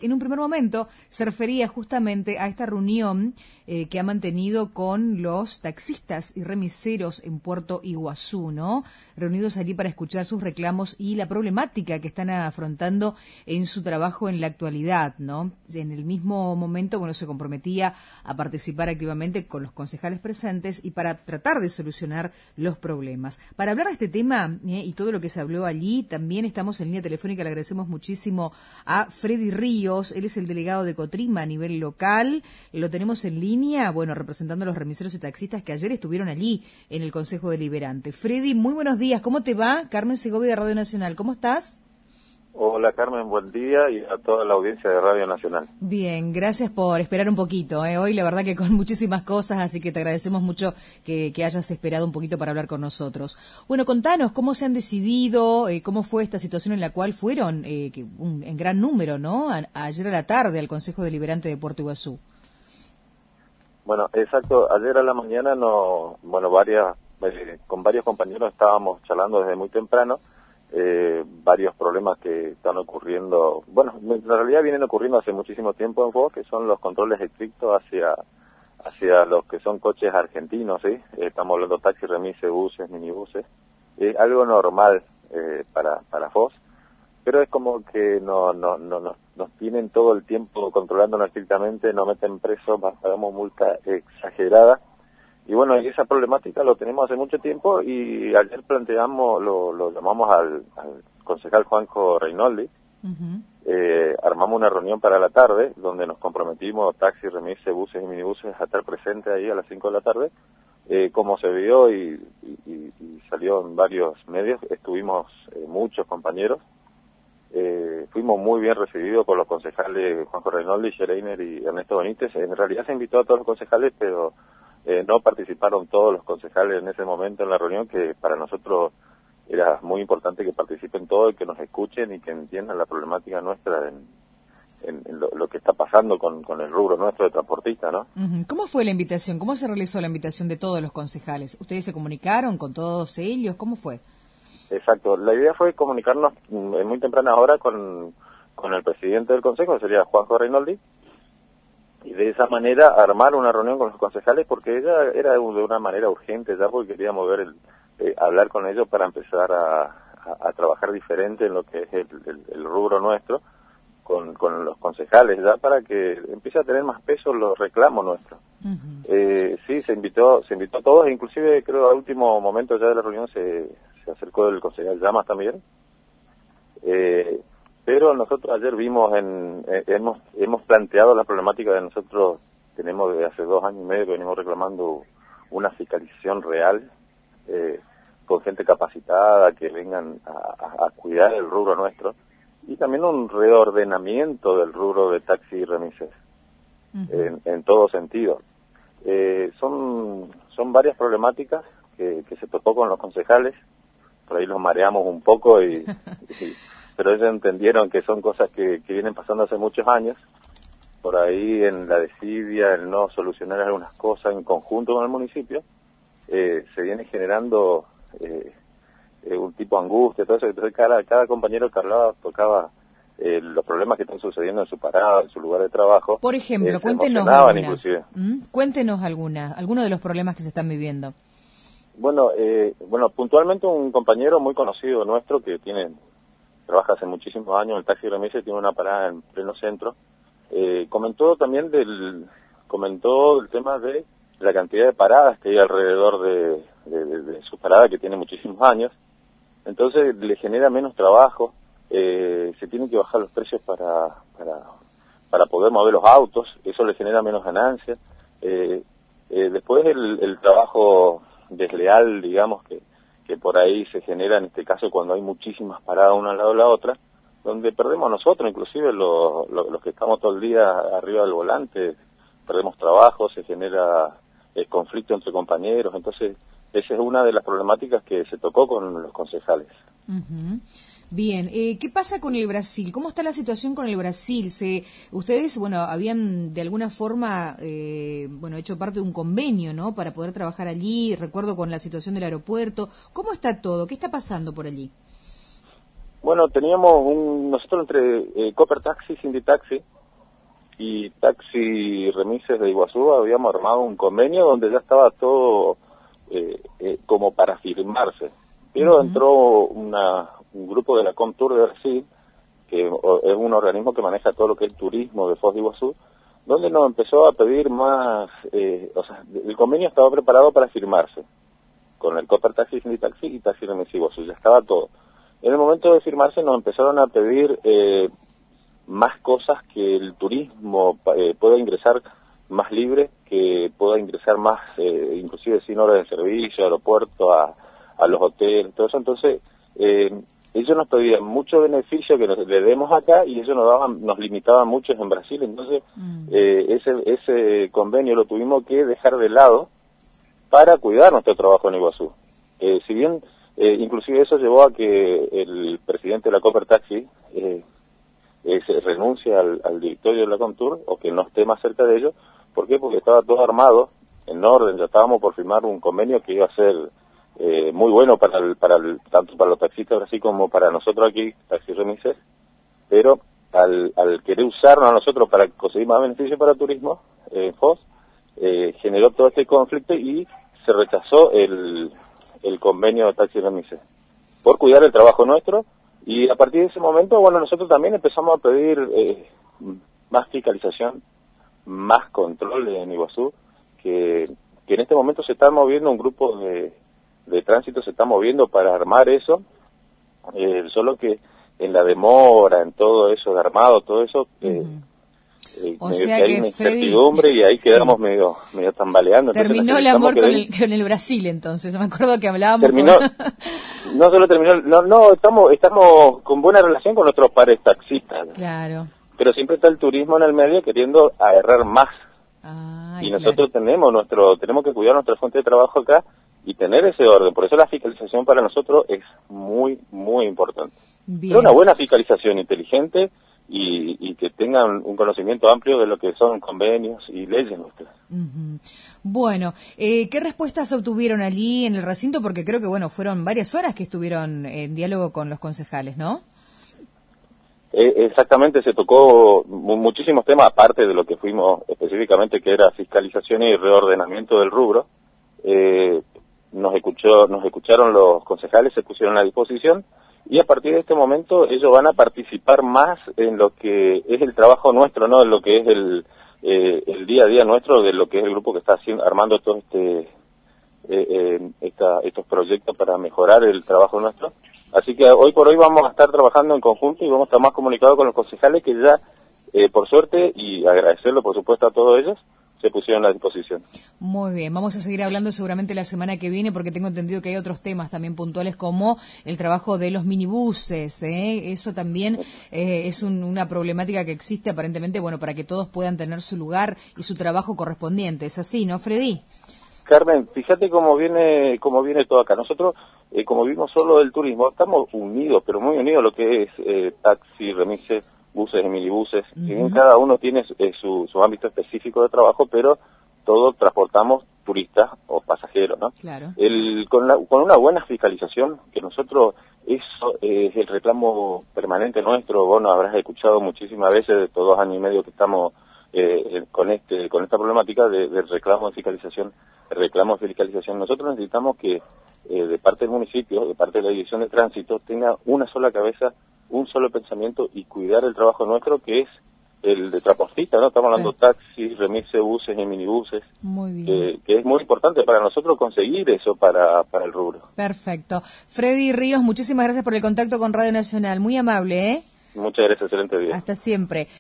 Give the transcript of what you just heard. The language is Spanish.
en un primer momento se refería justamente a esta reunión que ha mantenido con los taxistas y remiseros en Puerto Iguazú, ¿no? Reunidos allí para escuchar sus reclamos y la problemática que están afrontando en su trabajo en la actualidad, ¿no? En el mismo momento, bueno, se comprometía a participar activamente con los concejales presentes y para tratar de solucionar los problemas. Para hablar de este tema y todo lo que se habló allí, también estamos en línea telefónica. Le agradecemos muchísimo a Freddy Ríos. Él es el delegado de Cotrima a nivel local. Lo tenemos en línea, bueno, representando a los remiseros y taxistas que ayer estuvieron allí en el Consejo Deliberante. Freddy, muy buenos días. ¿Cómo te va? Carmen Segovia de Radio Nacional. ¿Cómo estás? Hola Carmen, buen día y a toda la audiencia de Radio Nacional. Bien, gracias por esperar un poquito. Hoy la verdad que con muchísimas cosas, así que te agradecemos mucho que hayas esperado un poquito para hablar con nosotros. Bueno, contanos cómo se han decidido, cómo fue esta situación en la cual fueron en gran número, ¿no? Ayer a la tarde al Consejo Deliberante de Puerto Iguazú. Bueno, exacto. Ayer a la mañana con varios compañeros estábamos charlando desde muy temprano. Varios problemas que están ocurriendo, bueno, en realidad vienen ocurriendo hace muchísimo tiempo en Foz, que son los controles estrictos hacia los que son coches argentinos, ¿sí? Estamos hablando de taxis, remises, buses, minibuses. Es algo normal para Foz, pero es como que nos tienen todo el tiempo controlándonos estrictamente, nos meten presos, pagamos multa exagerada. Y bueno, y esa problemática lo tenemos hace mucho tiempo y ayer planteamos, lo llamamos al concejal Juanjo Reinoldi. Armamos una reunión para la tarde donde nos comprometimos taxis, remises, buses y minibuses a estar presentes ahí a las 5 de la tarde. Como se vio y salió en varios medios, estuvimos muchos compañeros. Fuimos muy bien recibidos por los concejales Juanjo Reinoldi, Schereiner y Ernesto Benítez. En realidad se invitó a todos los concejales, pero no participaron todos los concejales en ese momento en la reunión, que para nosotros era muy importante que participen todos y que nos escuchen y que entiendan la problemática nuestra en lo que está pasando con el rubro nuestro de transportista, ¿no? ¿Cómo fue la invitación? ¿Cómo se realizó la invitación de todos los concejales? ¿Ustedes se comunicaron con todos ellos? ¿Cómo fue? Exacto. La idea fue comunicarnos en muy temprana hora con el presidente del consejo, que sería Juanjo Reinoldi, y de esa manera armar una reunión con los concejales, porque ella era de una manera urgente ya, porque queríamos hablar con ellos para empezar a trabajar diferente en lo que es el rubro nuestro, con los concejales ya, para que empiece a tener más peso los reclamos nuestros. Sí, se invitó a todos, inclusive creo al último momento ya de la reunión se acercó el concejal Llamas también. Pero nosotros ayer hemos planteado la problemática de nosotros, tenemos desde hace 2 años y medio que venimos reclamando una fiscalización real, con gente capacitada, que vengan a cuidar el rubro nuestro, y también un reordenamiento del rubro de taxi y remises, en todo sentido. Son varias problemáticas que se tocó con los concejales, por ahí los mareamos un poco pero ellos entendieron que son cosas que vienen pasando hace muchos años. Por ahí en la desidia, el no solucionar algunas cosas en conjunto con el municipio, se viene generando un tipo de angustia, todo eso. Entonces cada compañero que hablaba tocaba los problemas que están sucediendo en su parada, en su lugar de trabajo. Por ejemplo, cuéntenos cuéntenos algunos de los problemas que se están viviendo. Bueno, puntualmente un compañero muy conocido nuestro que trabaja hace muchísimos años en el taxi remise, tiene una parada en pleno centro. Comentó el tema de la cantidad de paradas que hay alrededor de su parada, que tiene muchísimos años. Entonces le genera menos trabajo, se tienen que bajar los precios para poder mover los autos, eso le genera menos ganancias. Después el trabajo desleal, digamos, que por ahí se genera en este caso cuando hay muchísimas paradas una al lado de la otra, donde perdemos nosotros, inclusive los que estamos todo el día arriba del volante, perdemos trabajo, se genera conflicto entre compañeros. Entonces esa es una de las problemáticas que se tocó con los concejales. Bien, ¿qué pasa con el Brasil? ¿Cómo está la situación con el Brasil? Ustedes, habían de alguna forma, hecho parte de un convenio, ¿no? Para poder trabajar allí, recuerdo con la situación del aeropuerto. ¿Cómo está todo? ¿Qué está pasando por allí? Bueno, teníamos nosotros entre Cooper Taxi y Cindy Taxi, y Taxi Remises de Iguazú habíamos armado un convenio donde ya estaba todo como para firmarse. Pero entró un grupo de la Comtour de Brasil, que es un organismo que maneja todo lo que es el turismo de Foz de Iguazú, donde nos empezó a pedir más, o sea, el convenio estaba preparado para firmarse, con el Copper Taxi y Taxi Remises de Iguazú, ya estaba todo. En el momento de firmarse nos empezaron a pedir más cosas, que el turismo pueda ingresar más libre, que pueda ingresar más, inclusive sin hora de servicio, aeropuerto, a los hoteles, todo eso. Entonces, ellos nos pedían mucho beneficio que le demos acá y ellos nos limitaban mucho en Brasil. Entonces, ese convenio lo tuvimos que dejar de lado para cuidar nuestro trabajo en Iguazú. Si bien, inclusive eso llevó a que el presidente de la Copper Taxi se renuncia al directorio de la Comtour, o que no esté más cerca de ellos. ¿Por qué? Porque estaba todo armado, en orden, ya estábamos por firmar un convenio que iba a ser muy bueno tanto para los taxistas así como para nosotros aquí, Taxi Remises, pero al querer usarnos a nosotros para conseguir más beneficios para el turismo en Foz, generó todo este conflicto y se rechazó el convenio de Taxi Remises por cuidar el trabajo nuestro. Y a partir de ese momento, bueno, nosotros también empezamos a pedir más fiscalización, más control en Iguazú, que en este momento se está moviendo un grupo de tránsito, se está moviendo para armar eso, solo que en la demora, en todo eso de armado, todo eso, o sea que hay una Freddy, incertidumbre y ahí quedamos medio tambaleando. Terminó el amor con el Brasil, entonces. Me acuerdo que hablábamos. Terminó, no solo terminó, no, estamos con buena relación con nuestros pares taxistas. Claro. Pero siempre está el turismo en el medio queriendo agarrar más. Ay, y nosotros tenemos que cuidar nuestra fuente de trabajo acá y tener ese orden. Por eso la fiscalización para nosotros es muy, muy importante. Bien. Pero una buena fiscalización inteligente y que tengan un conocimiento amplio de lo que son convenios y leyes nuestras. Bueno, ¿qué respuestas obtuvieron allí en el recinto? Porque creo que, bueno, fueron varias horas que estuvieron en diálogo con los concejales, ¿no? Exactamente, se tocó muchísimos temas, aparte de lo que fuimos específicamente, que era fiscalización y reordenamiento del rubro. Nos escucharon los concejales, se pusieron a disposición, y a partir de este momento ellos van a participar más en lo que es el trabajo nuestro, ¿no? En lo que es el día a día nuestro, de lo que es el grupo que está armando todo estos proyectos para mejorar el trabajo nuestro. Así que hoy por hoy vamos a estar trabajando en conjunto y vamos a estar más comunicados con los concejales que ya, por suerte, y agradecerlo por supuesto a todos ellos, se pusieron a disposición. Muy bien, vamos a seguir hablando seguramente la semana que viene, porque tengo entendido que hay otros temas también puntuales, como el trabajo de los minibuses, eso también es una problemática que existe aparentemente, bueno, para que todos puedan tener su lugar y su trabajo correspondiente. ¿Es así, no, Freddy? Carmen, fíjate cómo viene todo acá. Nosotros, como vimos solo del turismo, estamos unidos, pero muy unidos, lo que es taxi, remises, buses y minibuses. Si bien cada uno tiene su ámbito específico de trabajo, pero todos transportamos turistas o pasajeros, ¿no? Claro. Con una buena fiscalización, que nosotros, eso es el reclamo permanente nuestro. Vos nos habrás escuchado muchísimas veces, de estos 2 años y medio que estamos con esta problemática del reclamo de fiscalización. Nosotros necesitamos que de parte del municipio, de parte de la Dirección de Tránsito, tenga una sola cabeza, un solo pensamiento y cuidar el trabajo nuestro, que es el de transportista, ¿no? Estamos hablando de taxis, remises, buses y minibuses. Muy bien. Que es muy importante para nosotros conseguir eso para el rubro. Perfecto. Freddy Ríos, muchísimas gracias por el contacto con Radio Nacional. Muy amable, ¿eh? Muchas gracias, excelente día. Hasta siempre.